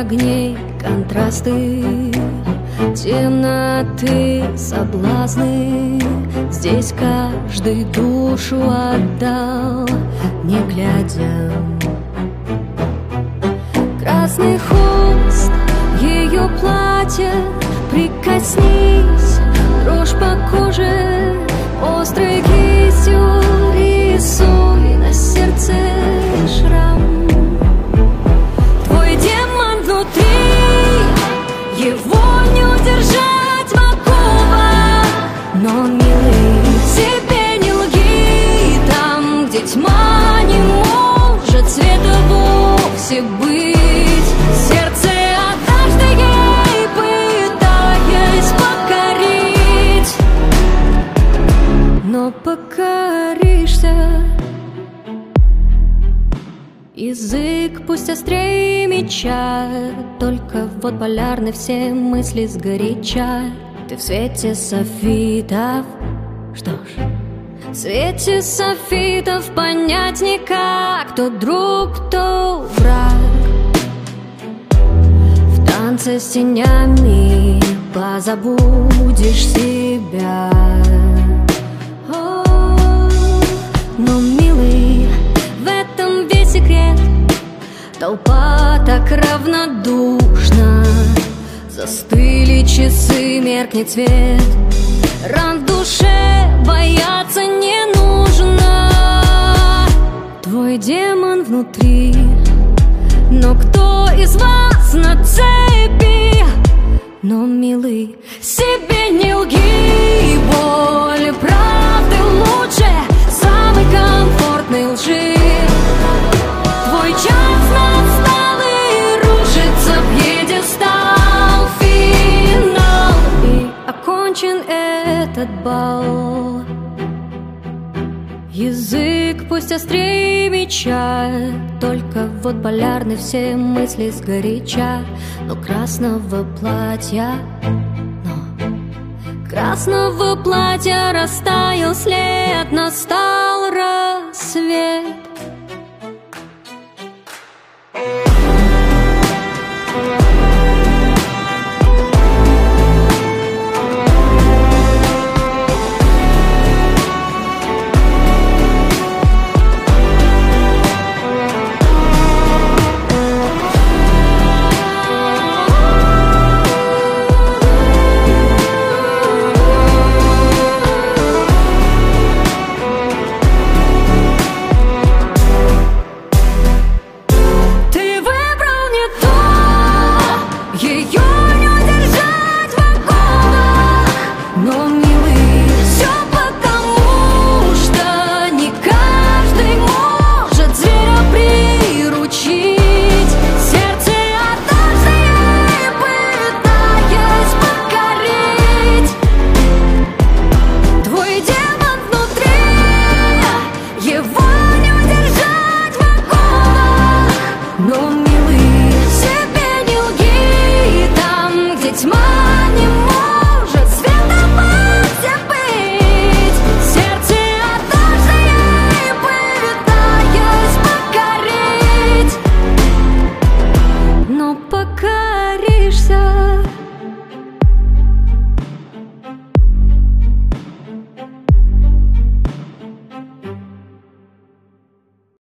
огней контрасты, темноты, соблазны. Здесь каждый душу отдал, не глядя. Красный холст ее платья, прикоснись, дрожь по коже, острой кистью рисуй на сердце шрам. Твой демон внутри, его не удержать в оковах. Но, милый, себе не лги, там, где тьма не может света вовсе быть. Сердце однажды ей пытаясь покорить, но покоришься. Язык пусть острее меча, только вот полярны все мысли сгоряча. Ты в свете софитов, что ж, в свете софитов понять никак, кто друг, кто враг. В танце с тенями позабудешь себя. Но, милый, в этом весь секрет. Толпа так равнодушна, застыли часы, меркнет свет. Ран в душе бояться не нужно. Твой демон внутри, но кто из вас на цепи? Но, милый, себе не лги, боль правды лучше самой комфортной лжи. Твой час настал и рушится пьедестал, финал, и окончен этот бал. Язык пусть острее меча, только вот полярны все мысли сгоряча. Но красного платья растаял след, настал